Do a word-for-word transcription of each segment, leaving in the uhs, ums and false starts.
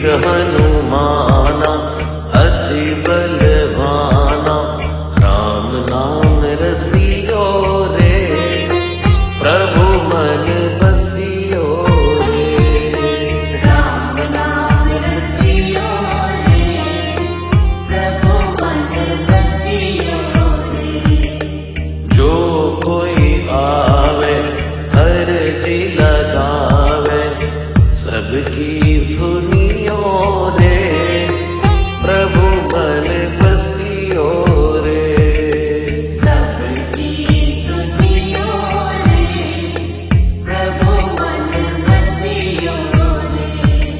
वीर हनुमाना अति बलवाना, राम नाम रसियो रे, प्रभु मन बसियो रे। राम नाम रसियो रे, प्रभु मन बसियो रे। जो कोई आवे अर्जी लगावे, सबकी सुनियो रे, प्रभु मन बसियो रे। सबकी सुनियो रे, प्रभु मन बसियो रे।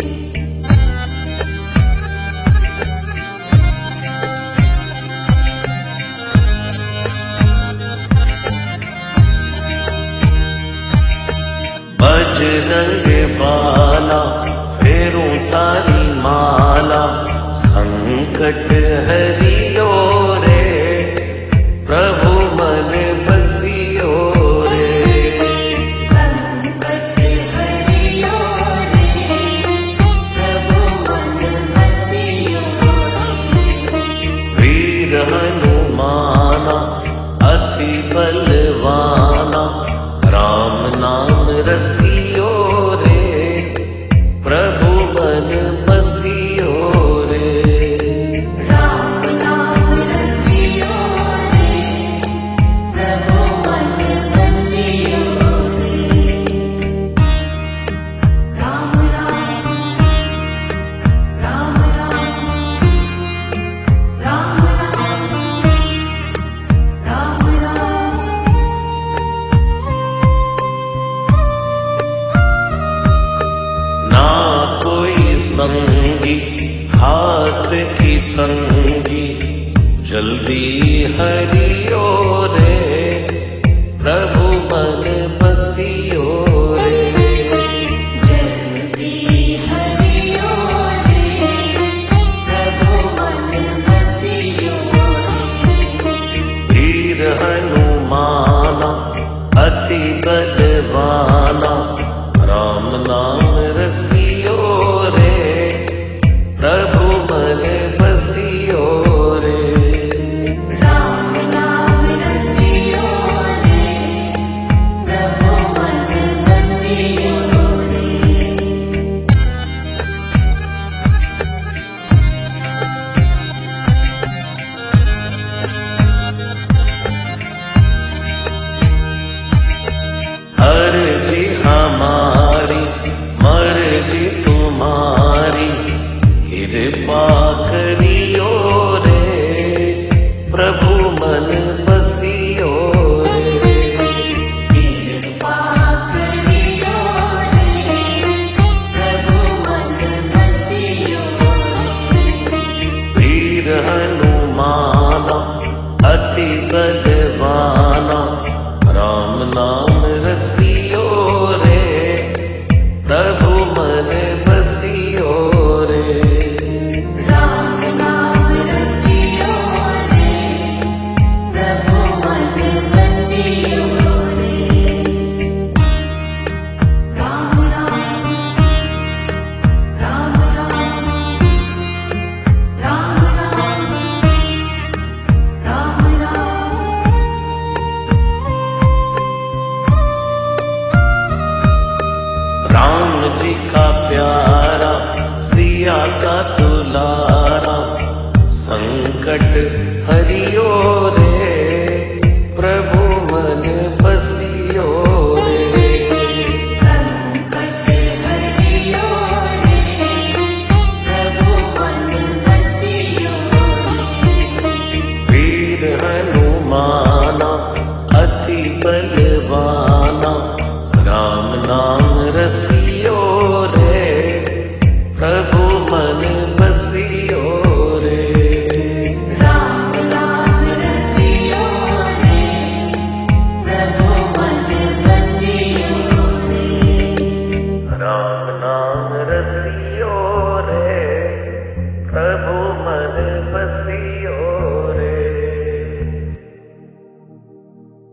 बजरंग बाला फेरू थारी माला, संकट हरियो रे, प्रभु मन बसियो रे। संकट हरियो रे, प्रभु मन बसियो रे। वीर हनुमाना अति बलवाना, राम नाम रसियो रे, प्रभु मन बसियो रे। राम नाम रसियो रे, प्रभु मन बसियो रे। राम राम राम राम राम राम राम राम। ना कोई संगी हाथ की तंगी, जल्दी हरियो रे, प्रभु मन बसियो रे। जल्दी हरियो रे, प्रभु मन बसियो रे। वीर हनुमाना अति बलवाना, राम नाम रसियो रे, प्रभु मन बसियो रे। राम नाम रसियो रे, प्रभु मन बसियो रे। अर्जी हमारी मर्जी तुम्हारी, कृपा करियो रे, प्रभु मन बसियो रे। कृपा करियो रे, प्रभु मन बसियो रे। वीर हनुमाना अति बलवाना, राम नाम रसियो रे, प्रभु मन बसियो रे। राम नाम रसियो रे, प्रभु मन बसियो रे। राम राम राम राम राम राम राम राम। राम जी का प्यारा सिया का दुलारा, संकट हरियो रे, प्रभु मन बसियो रे। संकट हरियो रे, प्रभु मन बसियो रे। वीर हनुमाना अति बलवाना, राम नाम रसियो रे,